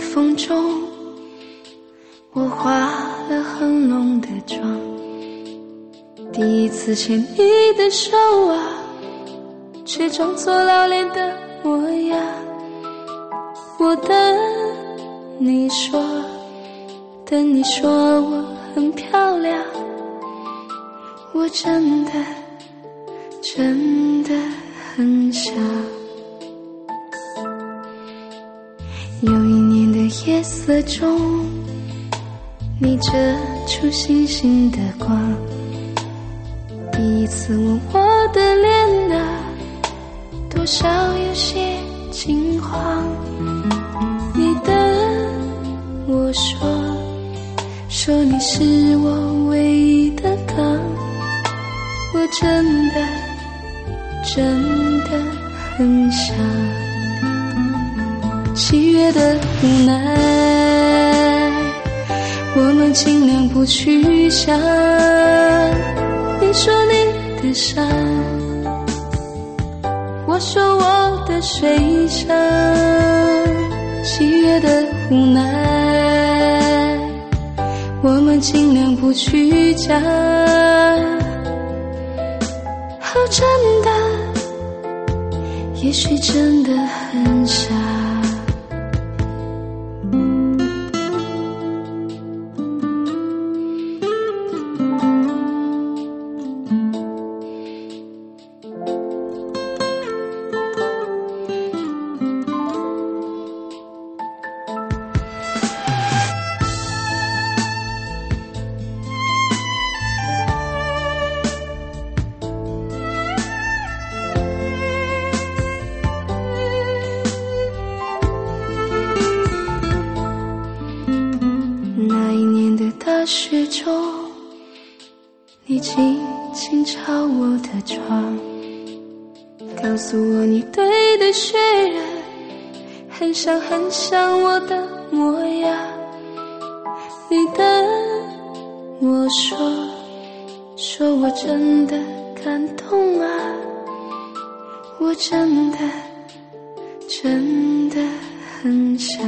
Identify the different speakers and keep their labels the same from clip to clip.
Speaker 1: 风中，我化了很浓的妆，第一次牵你的手啊，却装作老练的模样。我等你说我很漂亮，我真的很想。有一年的夜色中，你遮住星星的光，第一次吻我的脸啊，多少有些惊慌。你等我说你是我唯一的港，我真的很想。7月的无奈，我们尽量不去想。你说你的山，我说我的水乡。7月的无奈，我们尽量不去讲。真的，也许真的很傻。大雪中，你轻轻敲我的窗，告诉我你对的雪人很像我的模样。你等我说我真的感动啊，我真的很想。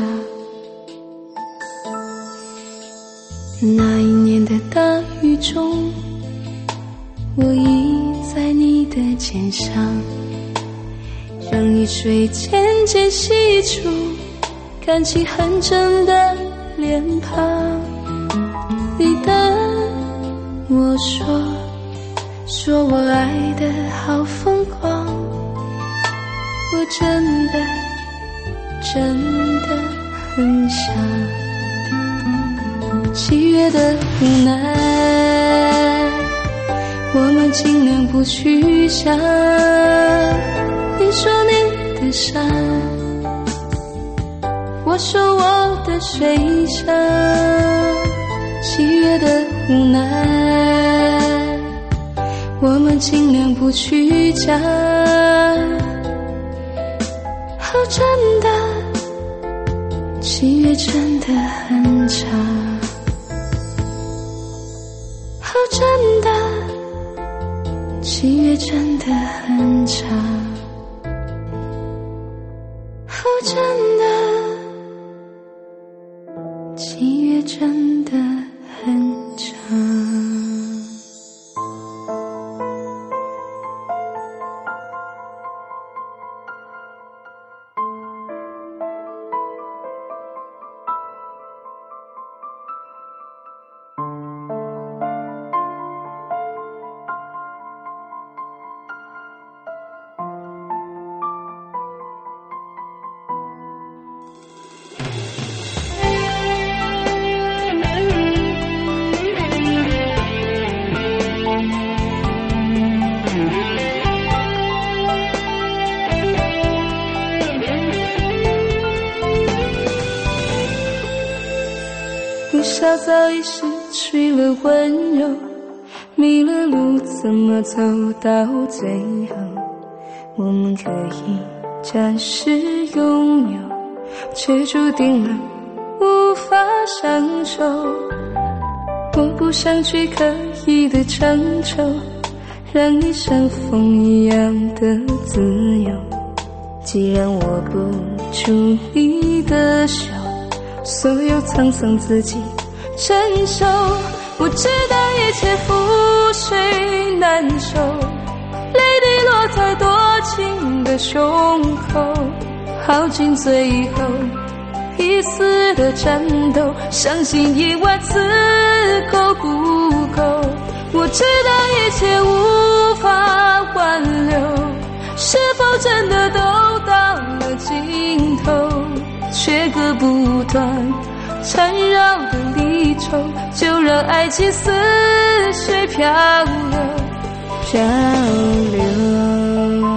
Speaker 1: 那一年的大雨中，我倚在你的肩上，让雨水渐渐洗出感情很真的脸庞。你等我说我爱得好疯狂，我真的很想。7月的无奈，我们尽量不去想。你说你的山，我说我的水乡。7月的无奈，我们尽量不去讲。真的，7月真的很长。真的，7月真的很长。真的，7月真的很长。不晓早已失去了温柔，迷了路怎么走到最后？我们可以暂时拥有，却注定了无法相守。我不想去刻意的强求，让你像风一样的自由。既然握不住你的手， 所有沧桑自己承受。我知道一切覆水难收，泪滴落在多情的胸口，耗尽最后一丝的战斗，相信1万次够不够？我知道一切无法挽留，是否真的都到了尽头？却割不断缠绕的离愁，就让爱情似水漂流，漂流。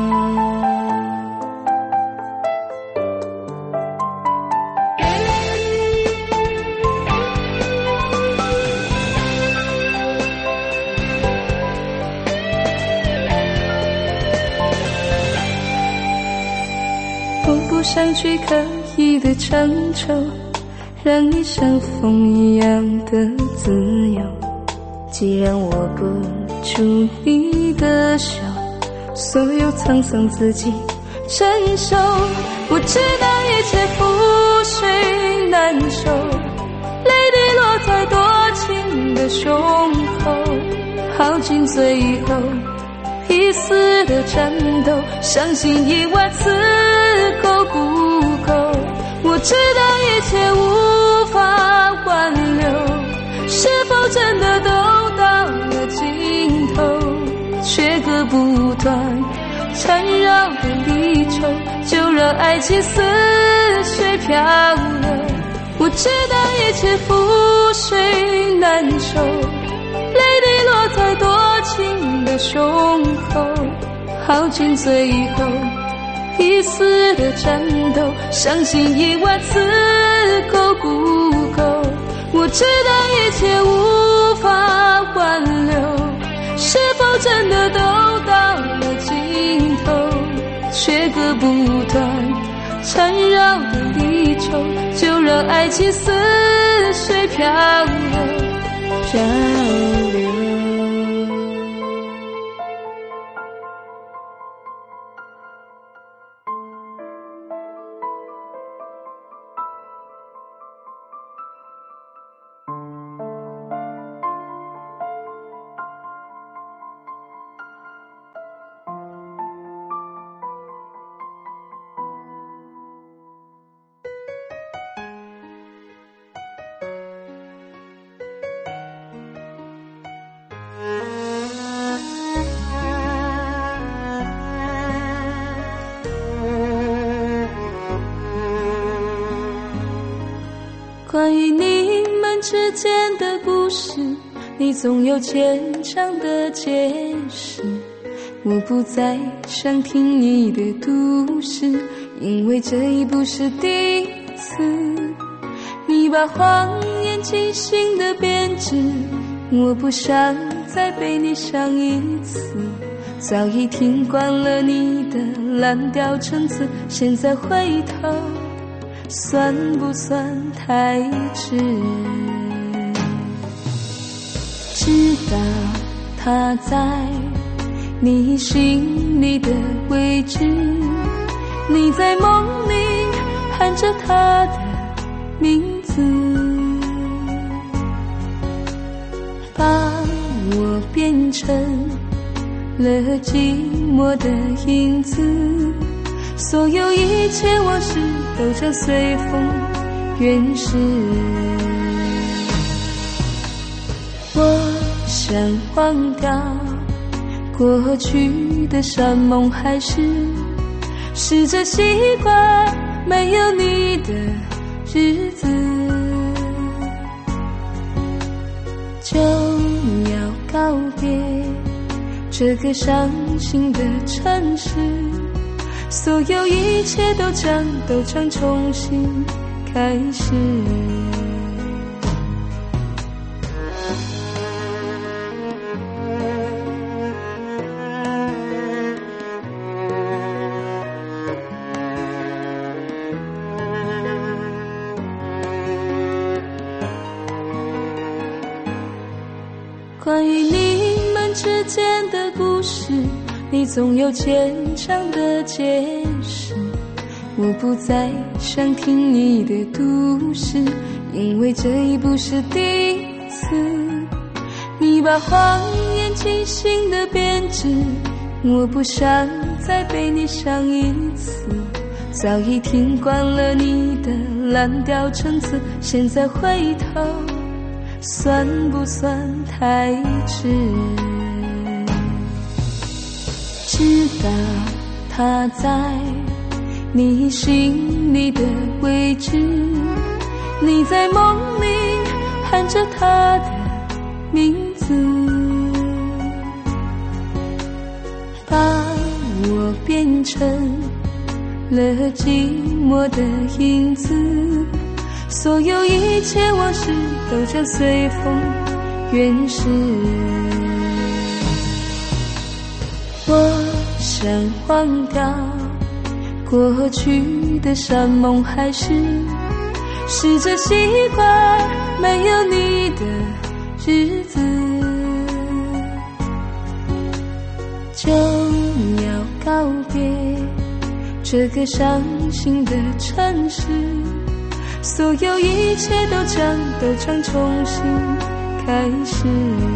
Speaker 1: 我不想去刻意的强求，让你像风一样的自由。既然握不住你的手，所有沧桑自己承受。我知道一切覆水难收，泪滴落在多情的胸口，耗尽最后一丝的战斗，相信1万次够不够？我知道一切无法挽留，是否真的都到了尽头？却割不断缠绕的离愁，就让爱情似水漂流。我知道一切覆水难收，泪滴落在多情的胸口，耗尽最后一丝的战斗，相信1万次够不够？我知道一切无法挽留，是否真的都到了尽头？却割不断缠绕的离愁，就让爱情似水漂流，漂流。关于你们之间的故事，你总有牵强的解释。我不再想听你的故事，因为这已不是第一次。你把谎言精心的编织，我不想再被你伤一次。早已听惯了你的滥调陈词，现在回头算不算太迟？知道他在你心里的位置，你在梦里喊着他的名字，把我变成了寂寞的影子，所有一切往事都将随风远逝。我想忘掉过去的山盟海誓，试着习惯没有你的日子，就要告别这个伤心的城市，所有一切都将重新开始。关于你们之间的故事，你总有牵强的解释。 我不再想听你的故事，因为这已不是第一次。你把谎言精心的编织，我不想再被你伤一次。早已听惯了你的滥调陈词，现在回头算不算太迟？知道他在你心里的位置，你在梦里喊着他的名字，把我变成了寂寞的影子，所有一切往事都将随风远逝。我想忘掉过去的山盟海誓，试着习惯没有你的日子，就要告别这个伤心的城市，所有一切都将重新开始。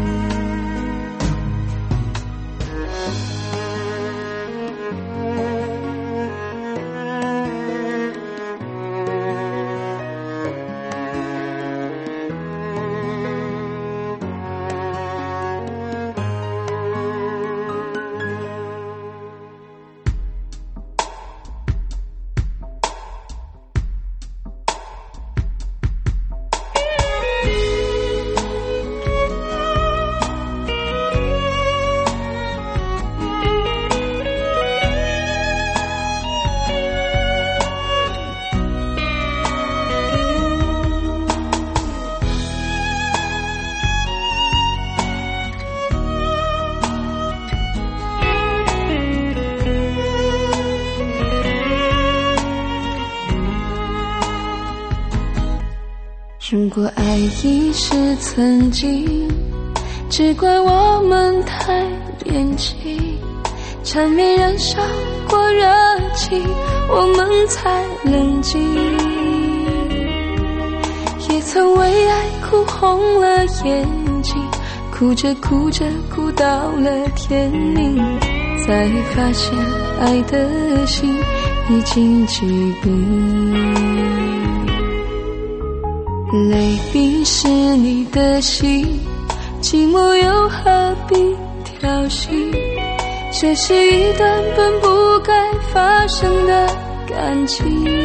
Speaker 1: 如果爱已是曾经，只怪我们太年轻，缠绵燃烧过热情，我们才冷静，也曾为爱哭红了眼睛，哭着哭着哭到了天明，才发现爱的心已经疾病。泪冰是你的心，寂寞又何必挑衅？这是一段本不该发生的感情，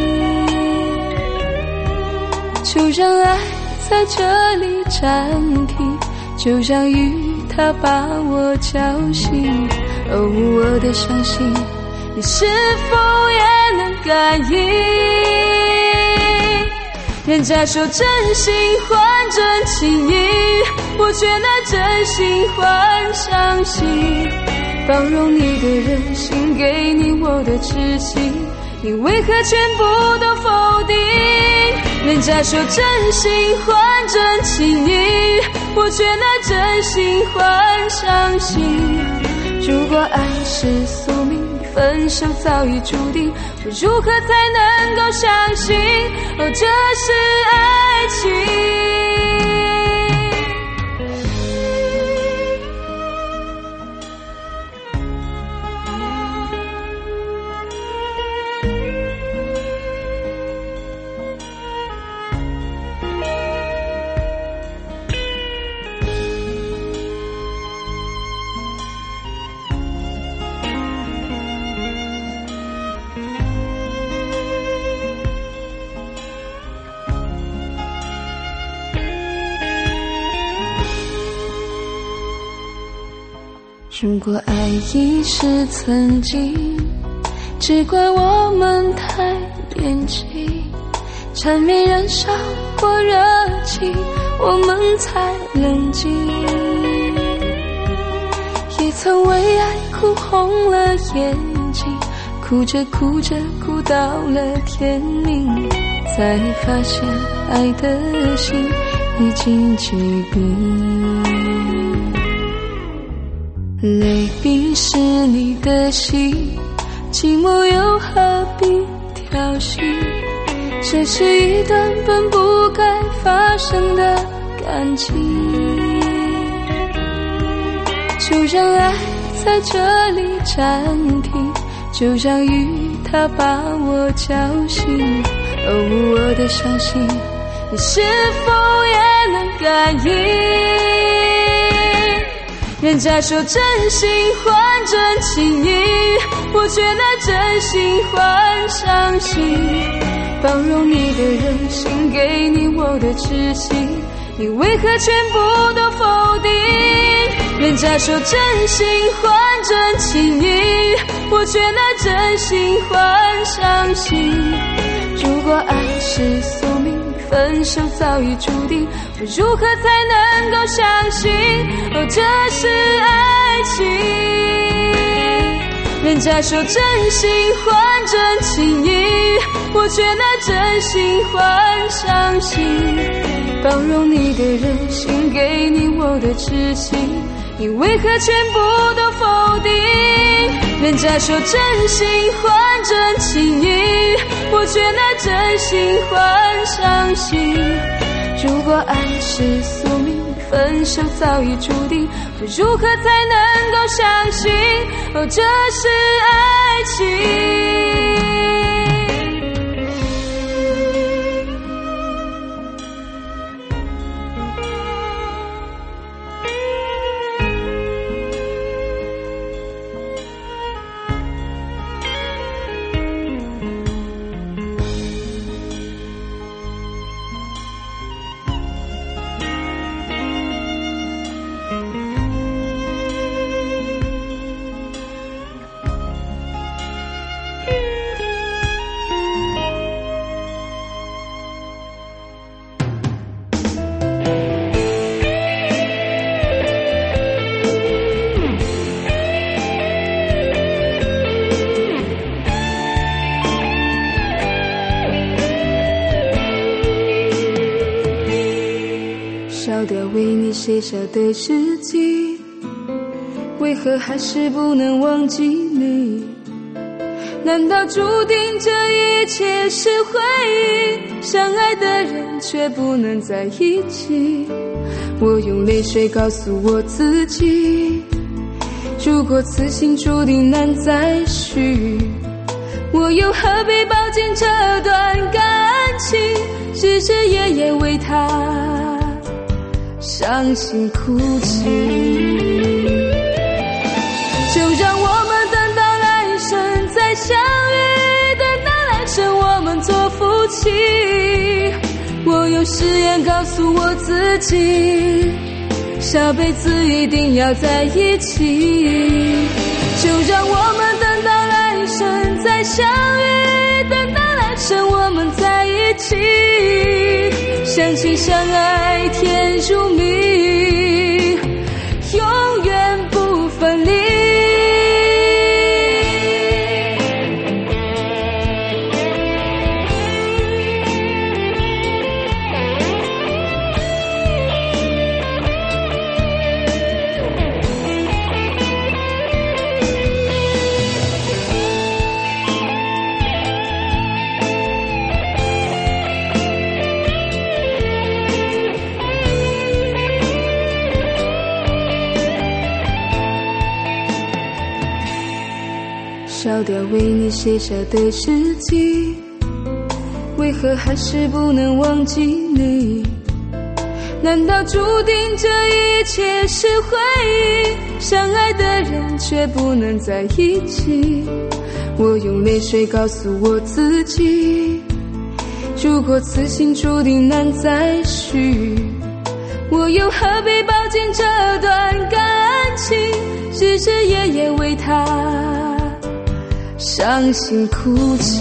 Speaker 1: 就让爱在这里暂停，就让雨它把我叫醒。哦，我的伤心，你是否也能感应？人家说真心换真情意，我却拿真心换伤心。包容你的任性，给你我的痴心，你为何全部都否定？人家说真心换真情意，我却拿真心换伤心。如果爱是宿命，分手早已注定，我如何才能够相信，哦，这是爱情？如果爱已是曾经，只怪我们太年轻，缠绵燃烧过热情，我们才冷静，也曾为爱哭红了眼睛，哭着哭着哭到了天明，才发现爱的心已经疾病。泪冰是你的心，寂寞又何必挑挑衅，这是一段本不该发生的感情，就让爱在这里暂停，就让雨它把我叫醒。我的伤心，你是否也能感应？人家说真心换真情意，我却拿真心换伤心。包容你的任性，给你我的痴心，你为何全部都否定？人家说真心换真情意，我却拿真心换伤心。如果爱是宿命，分手早已注定，我如何才能够相信这是爱情？人家说真心换真情意，我却拿真心换伤心。包容你的任性，给你我的痴心，你为何全部都否定？人家说真心换真情意，我却拿真心换伤心。如果爱是宿命，分手早已注定，我如何才能够相信这是爱情？烧掉为你写下的日记，为何还是不能忘记你？难道注定这一切是回忆？相爱的人却不能在一起。我用泪水告诉我自己，如果此心注定难再续，我又何必抱紧这段感情，日日夜夜为他伤心哭泣？就让我们等到来生再相遇，等到来生我们做夫妻。我用誓言告诉我自己，下辈子一定要在一起。就让我们等到来生再相遇，等到来生我们在一起，相亲相爱甜如蜜，永远不分离。烧掉为你写下的日记，为何还是不能忘记你？难道注定这一切是回忆？相爱的人却不能在一起。我用泪水告诉我自己，如果此心注定难再续，我又何必抱紧这段感情，日日夜夜为他伤心哭泣？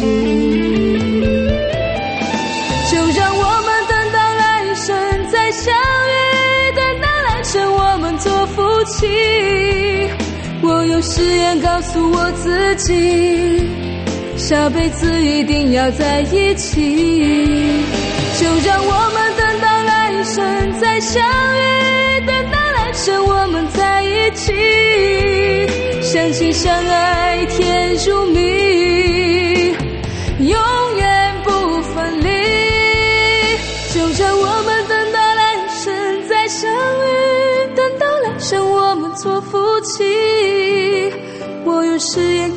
Speaker 1: 就让我们等到来生再相遇，等到来生我们做夫妻。我用誓言告诉我自己，下辈子一定要在一起。就让我们等到来生再相遇，等到来生我们在一起，相亲相爱甜如蜜，永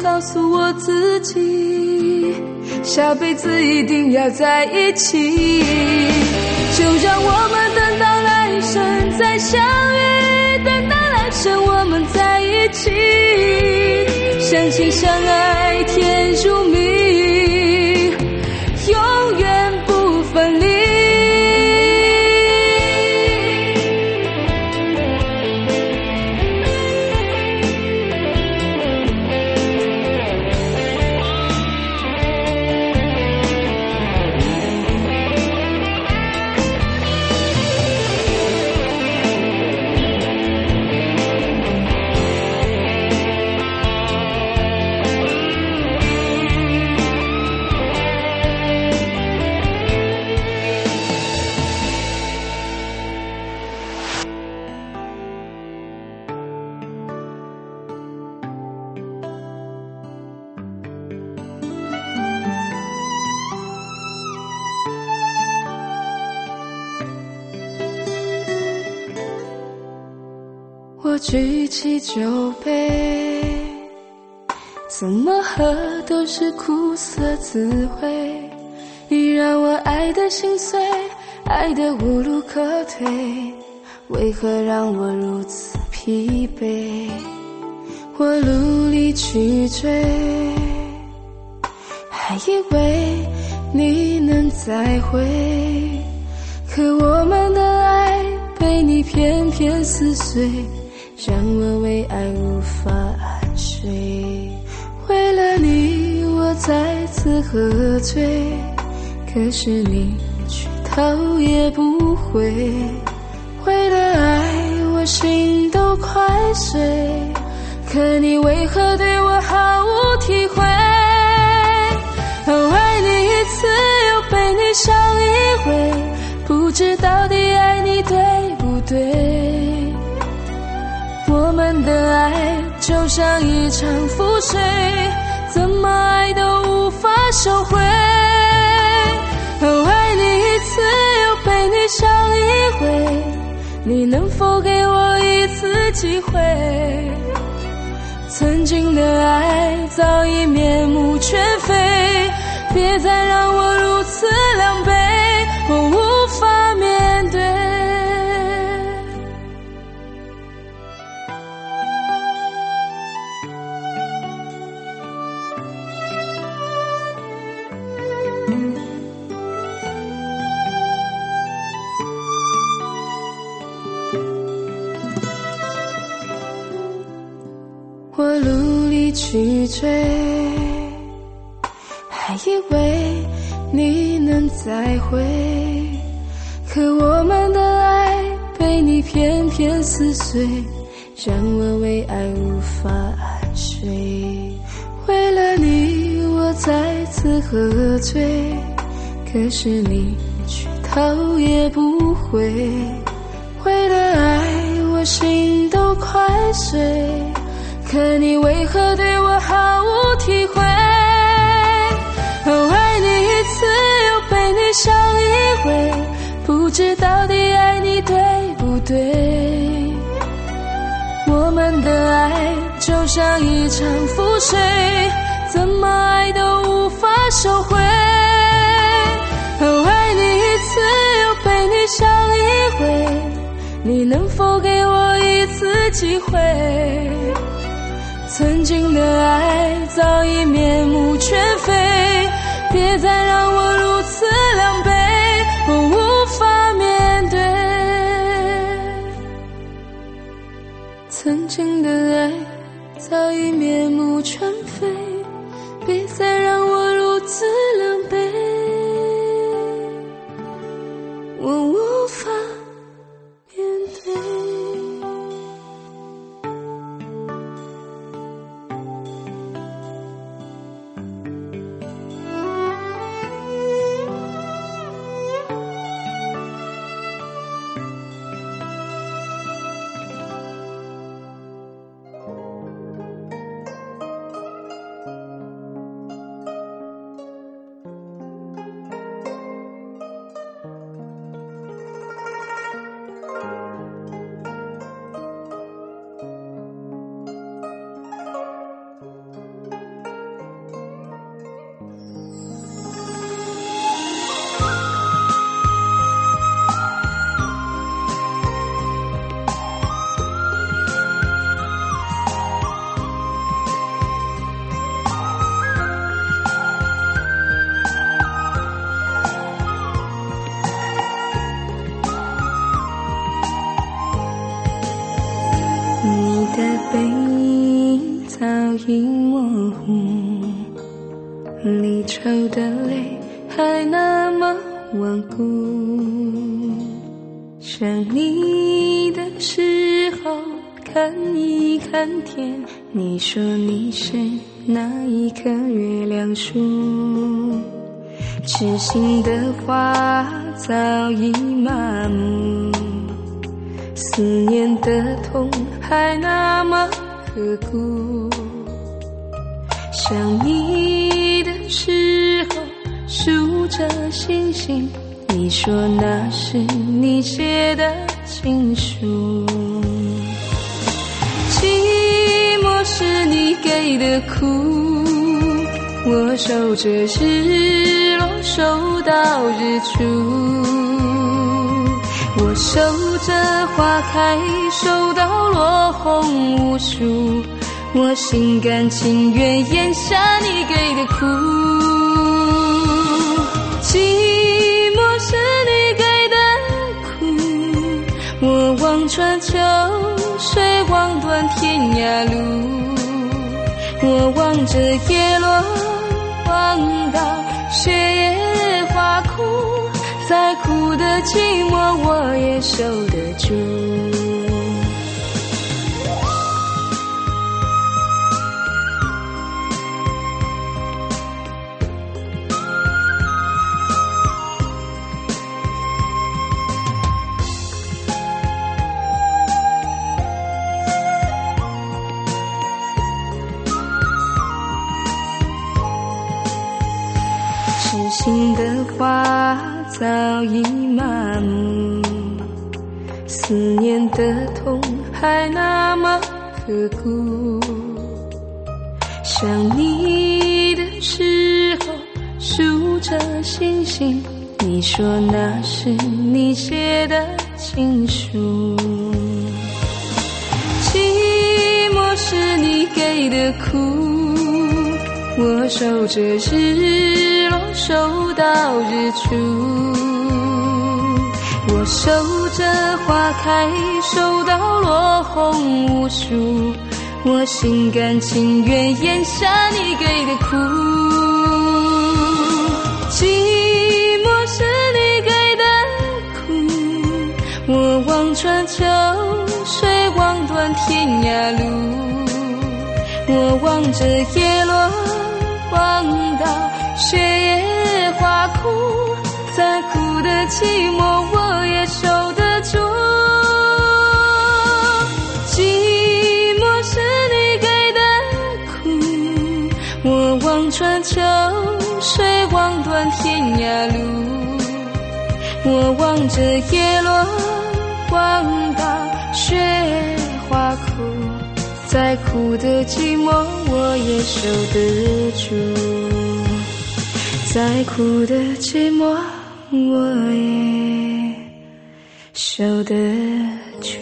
Speaker 1: 告诉我自己，下辈子一定要在一起。就让我们等到来生再相遇，等到来生我们在一起，相亲相爱甜如蜜，永远不分离。我举起酒杯，怎么喝都是苦涩滋味。你让我爱得心碎，爱得无路可退，为何让我如此疲惫？我努力去追，还以为你能再回，可我们的爱被你偏偏撕碎，让我为爱无法安睡。为了你我再次喝醉，可是你却头也不回。为了爱我心都快碎，可你为何对我毫无体会？爱你一次又被你伤一回，不知到底爱你对不对？我们的爱就像一场覆水，怎么爱都无法收回。爱你一次又被你伤一回，你能否给我一次机会？曾经的爱早已面目全非，别再让我如此狼狈，我无法面对。我努力去追，还以为你能再回，可我们的爱被你偏偏撕碎，让我为爱无法安睡。为了你我再次喝醉，可是你却头也不回。为了爱我心都快碎，可你为何对我毫无体会？爱你一次又被你伤一回，不知到底爱你对不对？我们的爱就像一场覆水，怎么爱都无法收回。爱你一次又被你伤一回，你能否给我一次机会？曾经的爱早已面目全非，别再让我如此狼狈，我无法面对。曾经的爱早已面目全非，别再让我如此狼狈，我无法面对。 离愁的泪还那么顽固。想你的时候看一看天，你说你是那一棵月亮树，痴心的花早已麻木，思念的痛还那么刻骨。想你的时候数着星星，你说那是你写的情书。寂寞是你给的苦，我守着日落守到日出，我守着花开守到落红无数，我心甘情愿咽下你给的苦。寂寞是你给的苦，我望穿秋水望断天涯路，我望着叶落望到雪也花枯，再苦的寂寞我也守得住。痴心的花早已麻木，思念的痛还那么刻骨。想你的时候数着星星，你说那是你写的情书。寂寞是你给的苦，我守着日落守到日出，我守着花开守到落红无数，我心甘情愿咽下你给的苦。寂寞是你给的苦，我望穿秋水望断天涯路，我望着叶落望到雪也花枯，再苦的寂寞我也守得住。寂寞是你给的苦，我望穿秋水望断天涯路，我望着叶落望到雪也花枯，再苦的寂寞我也守得住，再苦的寂寞我也守得住。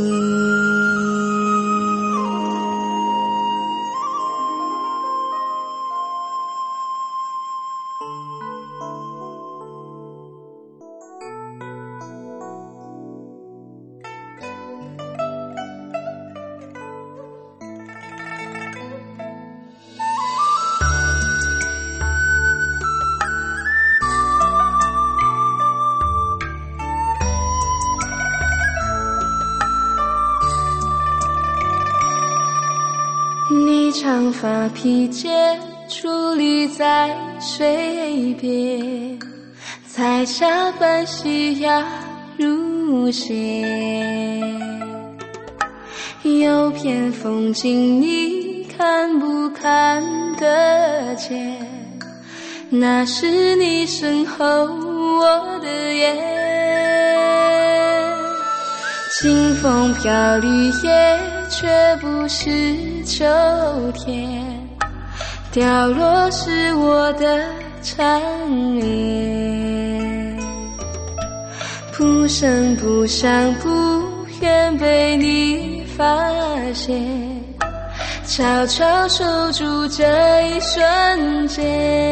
Speaker 1: 你长发披肩矗立在水边，彩霞伴夕阳如血，有片风景你看不看得见，那是你身后我的眼。清风飘绿叶却不是秋天，掉落是我的缠绵，不声不响不愿被你发现，悄悄守住这一瞬间。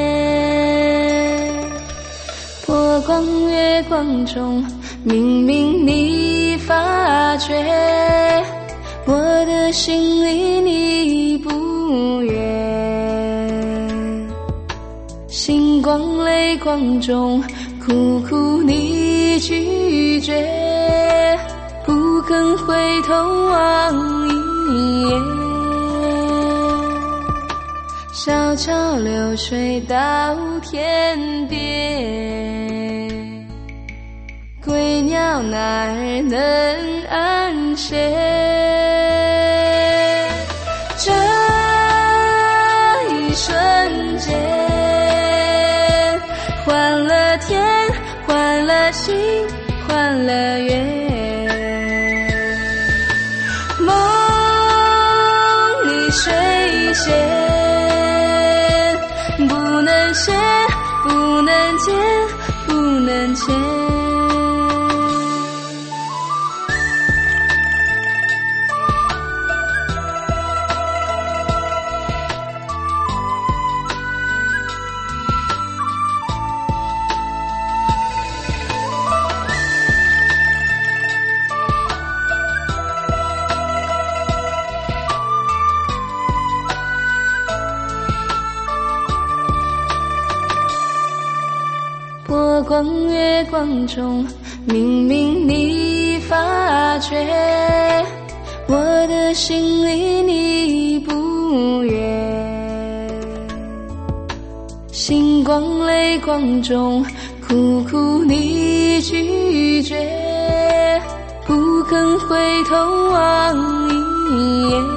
Speaker 1: 波光月光中明明你发觉，我的心里你不愿， 星光泪光中，苦苦你拒绝，不肯回头望一眼。小桥流水到天边，归鸟哪儿能安歇？这一瞬间，换了天，换了心，换了月。梦里水仙，不能写，不能见，不能牵。波光月光中，明明你发觉，我的心里你不悦。星光泪光中，苦苦你拒绝，不肯回头望一眼。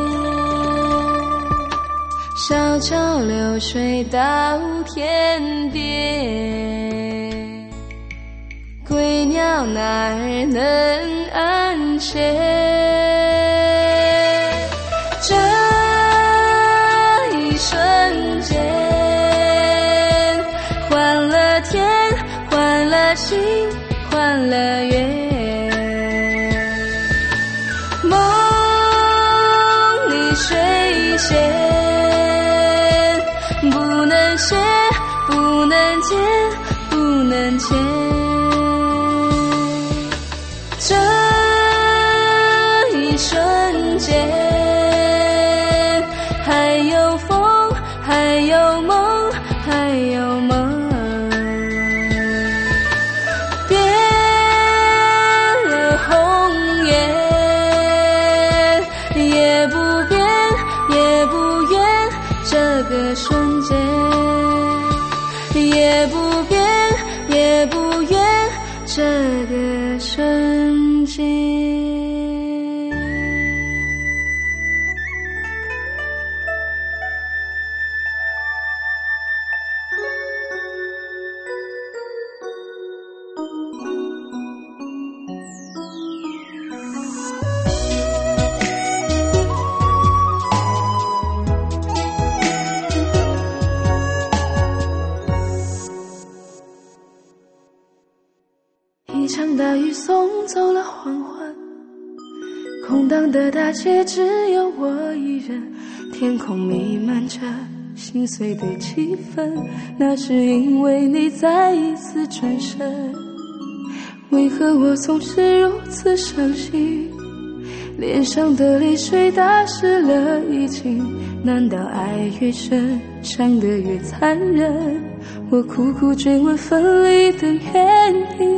Speaker 1: 小桥流水到天边，归鸟哪儿能安歇？这一瞬间，换了天，换了心，换了月。梦里水仙，不能写，不能见，不能牵。这一瞬间，还有风，还有梦，还有梦。别了红颜，也不变，也不怨这个瞬间，也不变，也不怨这个瞬间。一场大雨送走了黄昏，空荡的大街只有我一人，天空弥漫着心碎的气氛，那是因为你再一次转身。为何我总是如此伤心，脸上的泪水打湿了衣襟，难道爱越深，伤得越残忍？我苦苦追问分离的原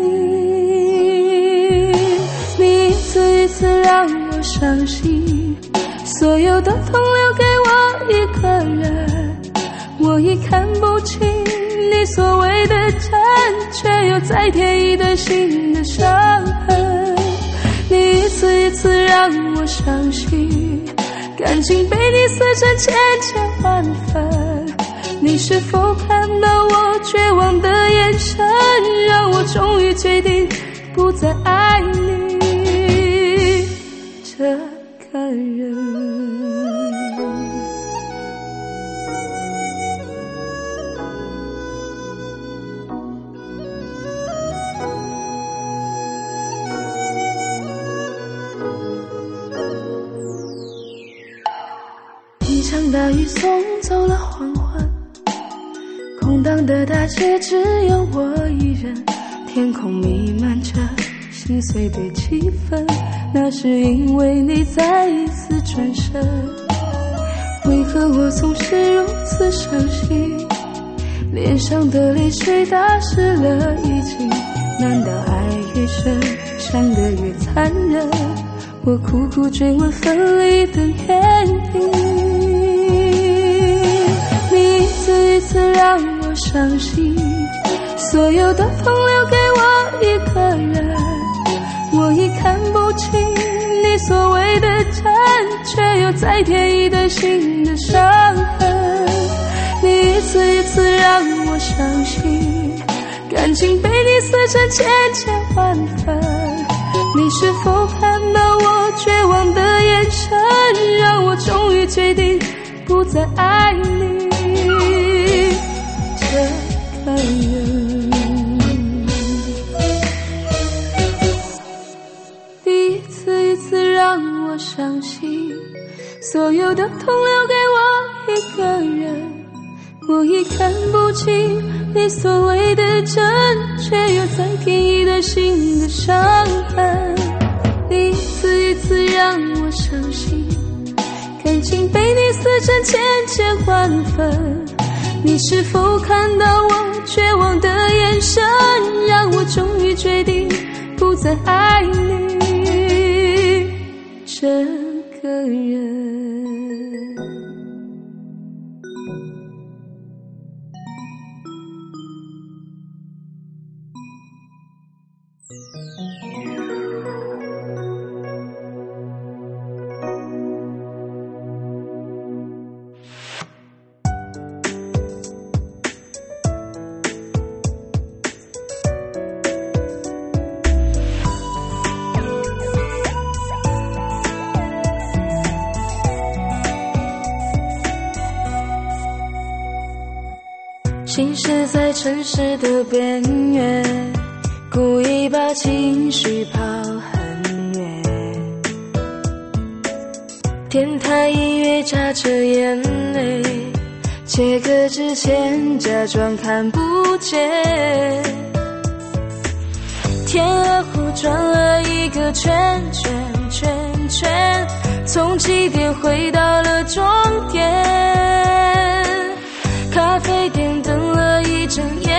Speaker 1: 因，你一次一次让我伤心，所有的痛留给我一个人。我已看不清你所谓的真，却又再添一段新的伤痕。你一次一次让我伤心，感情被你撕成千千万份。你是否看到我绝望的眼神，让我终于决定不再爱你这个人。一场大雨送走了黄昏，空荡的大街只有我一人，天空弥漫着心碎的气氛，那是因为你再一次转身。为何我总是如此伤心， 脸上的泪水打湿了衣襟，难道爱越深，伤得越残忍？我苦苦追问分离的原因，你一次一次让我伤心，所有的痛留给我一个人，我已看不清你所谓的真，却又再添一段新的伤痕。你一次一次让我伤心，感情被你撕成千千万份，你是否看到我绝望的眼神，让我终于决定不再爱你这个人。一次一次让我伤心，所有的痛留给我一个人，我已看不清你所谓的真，却又再添一段新的伤痕。你一次一次让我伤心，感情被你撕成千千万份，你是否看到我绝望的眼神，让我终于决定不再爱你这个人。行驶在城市的边缘，故意把情绪跑很远，电台音乐夹着眼泪，切割之前假装看不见，天鹅湖转了一个圈圈圈圈，从起点回到了终点，咖啡店等了一整夜，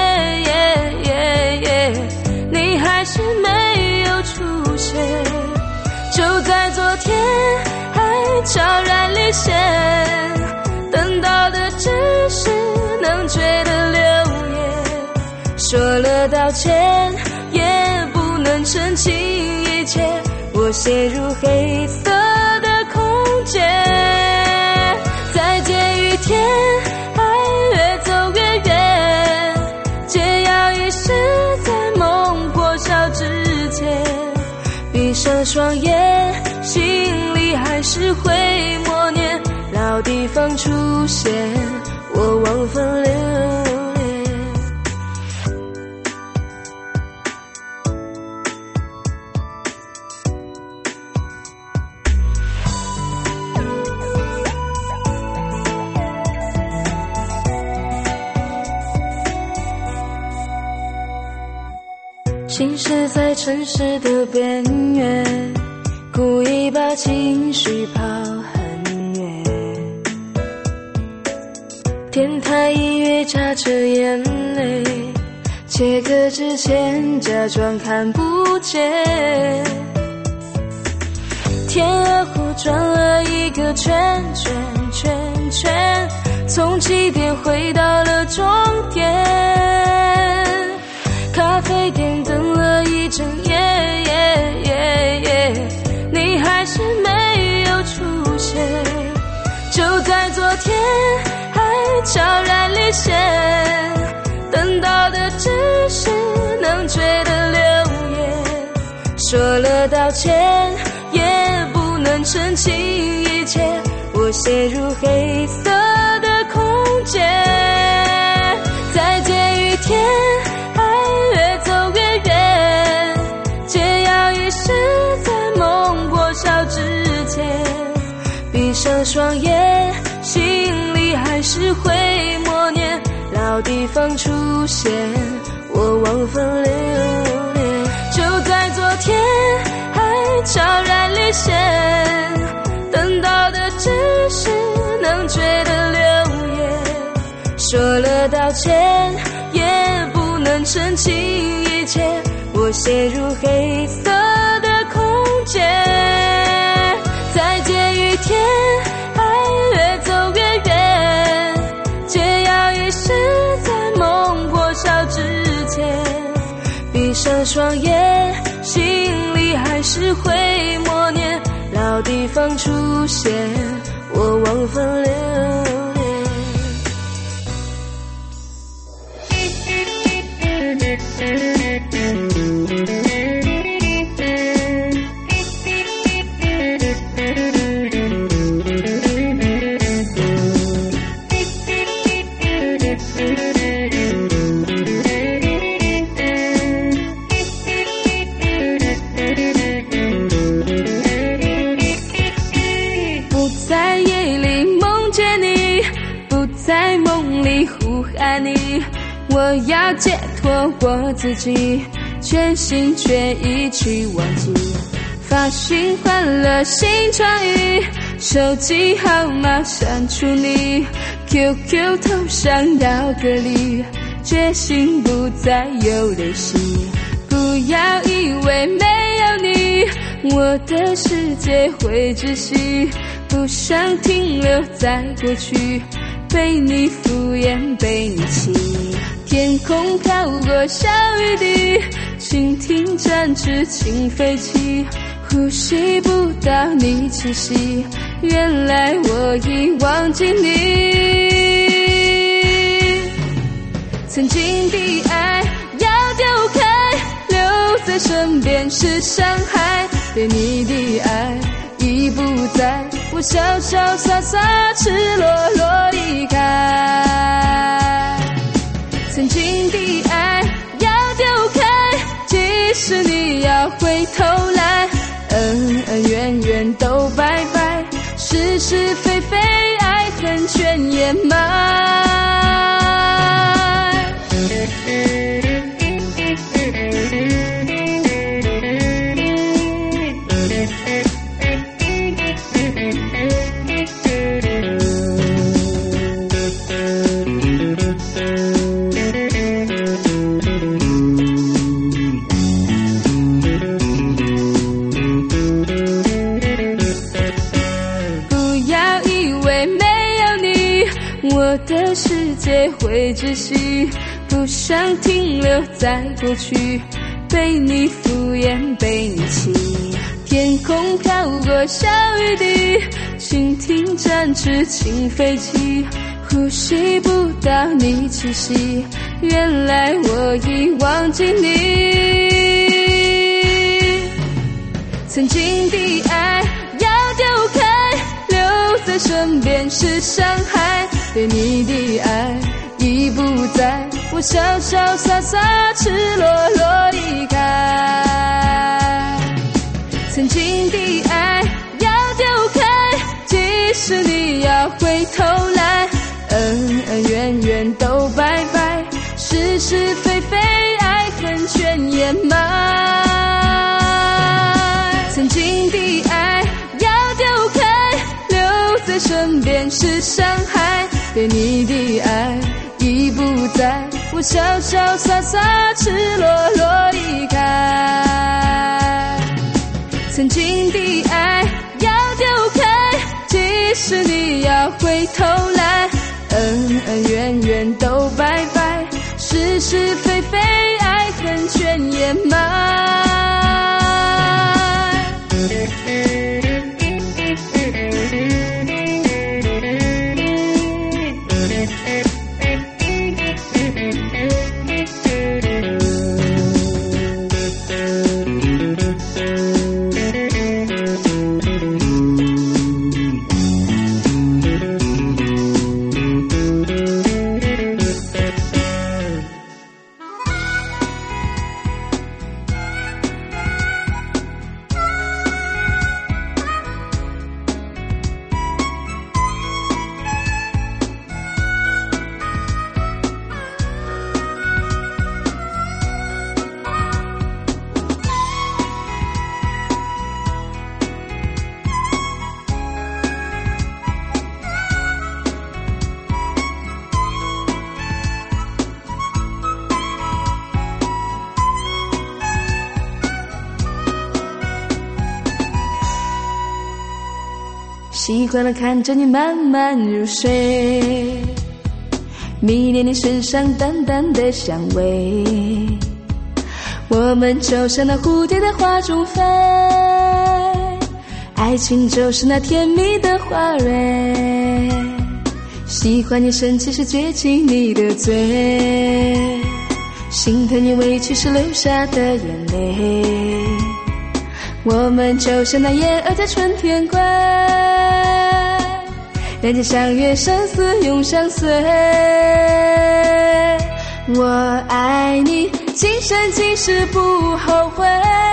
Speaker 1: 你还是没有出现，就在昨天还悄然离线，等到的只是能追的留言，说了道歉也不能澄清一切，我陷入黑色的空间，在借雨天越走越远，解药遗失在梦破晓之前，闭上双眼，心里还是会默念，老地方出现，我往返流连。行驶在城市的边缘，故意把情绪跑很远，电台音乐夹着眼泪，切割之前假装看不见，天鹅湖转了一个圈圈圈圈，从起点回到了终点，咖啡店等了一整夜，你还是没有出现，就在昨天还悄然离线，等到的只是能追的留言，说了道歉也不能澄清一切，我陷入黑色的空间，在借雨天越走越远，解药遗失在梦破晓之前，闭上双眼，心里还是会默念，老地方出现，我往返流连，就在昨天还悄然离线，等到的只是能追的留言， 说了道歉，也不能澄清一切，我陷入黑色的空间。再借雨天，爱越走越远，解药已是在梦破晓之前。闭上双眼，心里还是会默念，老地方出现，我往返流连。不在夜里梦见你，不在梦里呼喊你，我要解脱我自己，全心全意去忘记。发型换了新创意，手机号码删除你， QQ 头像要隔离，决心不再有联系。不要以为没有你，我的世界会窒息，不想停留在过去，被你敷衍被你欺。天空飘过小雨滴，蜻蜓展翅轻飞起，呼吸不到你气息，原来我已忘记你。曾经的爱要丢开，留在身边是伤害，对你的爱已不在，我潇潇洒洒赤裸裸离开。曾经的爱要丢开，即使你要回头来，恩恩怨怨都拜拜，是是非非爱恨全掩埋。我的世界会窒息，不想停留在过去，被你敷衍被你欺。天空飘过小雨滴，蜻蜓展翅轻飞起，呼吸不到你气息，原来我已忘记你。曾经的爱要丢开，留在身边是伤害，对你的爱已不在，我潇潇洒洒赤裸裸离开。曾经的爱要丢开，即使你要回头来，恩恩怨怨都拜拜，是是非非爱恨全掩埋。曾经的爱要丢开，留在身边是伤害，对你的爱已不在，我潇潇洒洒赤裸裸离开。曾经的爱要丢开，即使你要回头来，恩恩怨怨都拜拜，是是非非爱恨全掩埋。 习惯了看着你慢慢入睡，迷恋你身上淡淡的香味，我们就像那蝴蝶在花中飞，爱情就是那甜蜜的花蕊，喜欢你生气时撅起你的嘴，心疼你委屈时流下的眼泪，我们就像那燕儿在春天归，人间相约生死永相随。我爱你今生今世不后悔，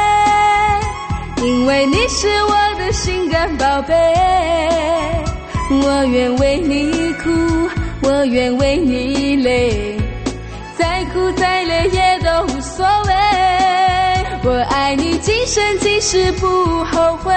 Speaker 1: 因为你是我的心肝宝贝，我愿为你哭，我愿为你累，再苦再累也都无所谓，我爱你今生今世不后悔，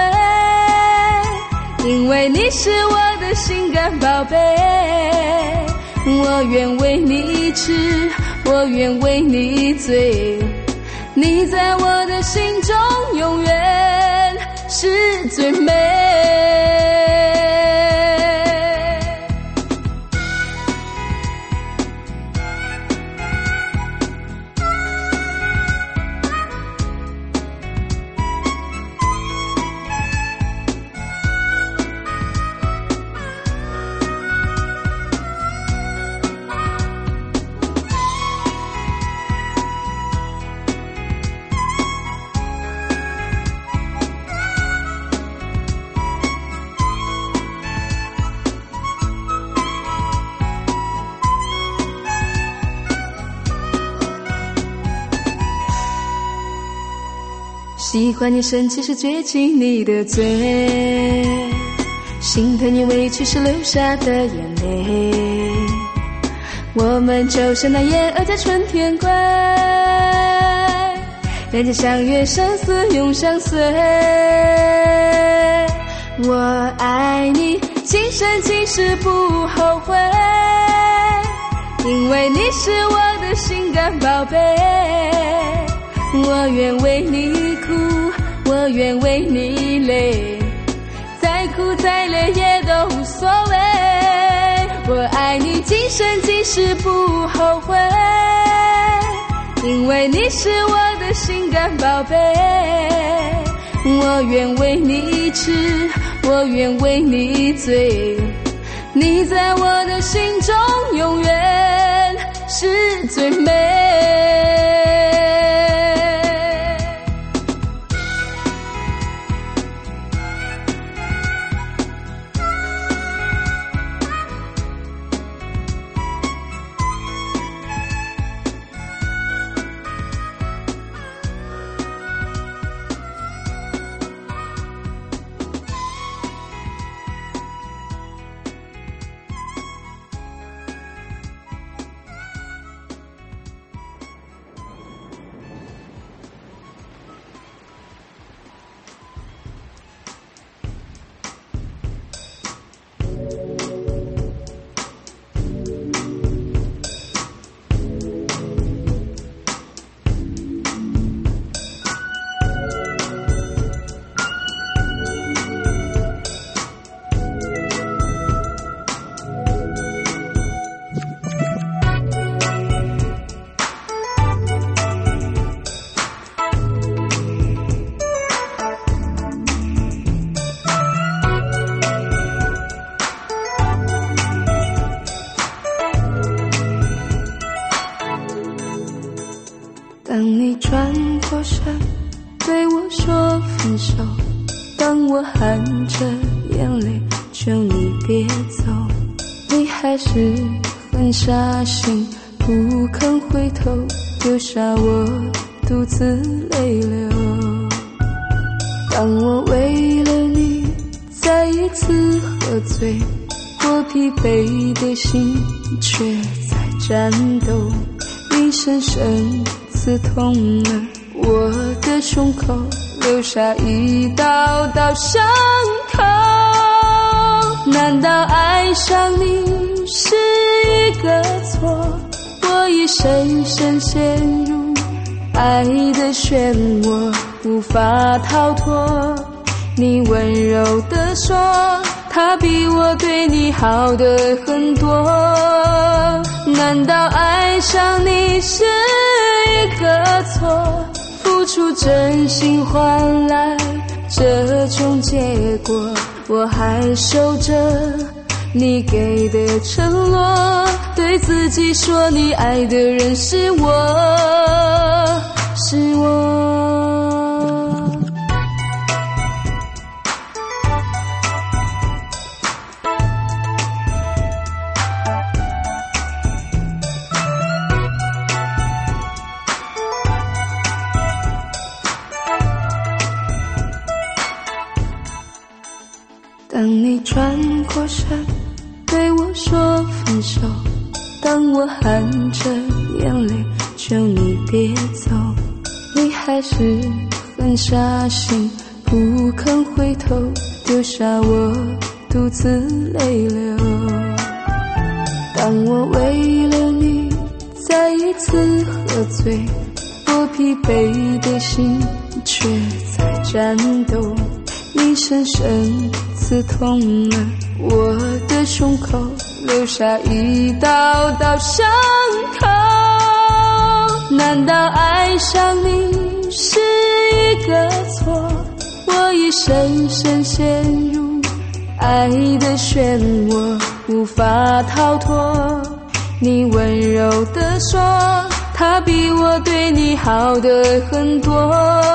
Speaker 1: 因为你是我的心肝宝贝，我愿为你痴，我愿为你醉，你在我的心中永远是最美。喜欢你生气时撅起你的嘴，心疼你委屈时流下的眼泪，我们就像那燕儿在春天归，人间相约生死永相随。我爱你今生今世不后悔，因为你是我的心肝宝贝，我愿为你哭，我愿为你累，再苦再累也都无所谓，我爱你今生今世不后悔，因为你是我的心肝宝贝，我愿为你痴，我愿为你醉，你在我的心中永远是最美。当你转过身对我说分手，当我含着眼泪求你别走，你还是狠下心不肯回头，留下我独自泪流。当我为了你再一次喝醉，我疲惫的心却在战斗，你深深刺痛了我的胸口，留下一道道伤口。难道爱上你是一个错？我已深深陷入爱的漩涡，无法逃脱。你温柔地说他比我对你好的很多。难道爱上你是一个错？付出真心换来这种结果，我还守着你给的承诺，对自己说你爱的人是我，是我。当你转过身对我说分手，当我含着眼泪求你别走，你还是很傻心不肯回头，丢下我独自泪流。当我为了你再一次喝醉，我疲惫的心却在颤抖，你深深刺痛了我的胸口，留下一道道伤口。难道爱上你是一个错？我已深深陷入爱的漩涡，无法逃脱。你温柔地说，他比我对你好的很多。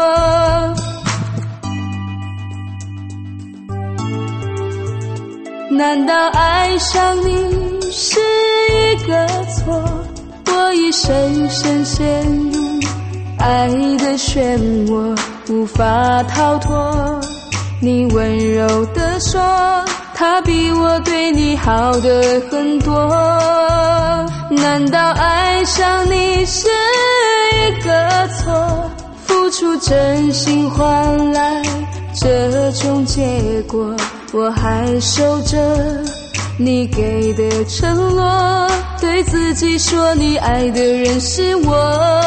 Speaker 1: 难道爱上你是一个错？我已深深陷入爱的漩涡，无法逃脱。你温柔地说，他比我对你好的很多。难道爱上你是一个错？付出真心换来这种结果，我还守着你给的承诺，对自己说你爱的人是我。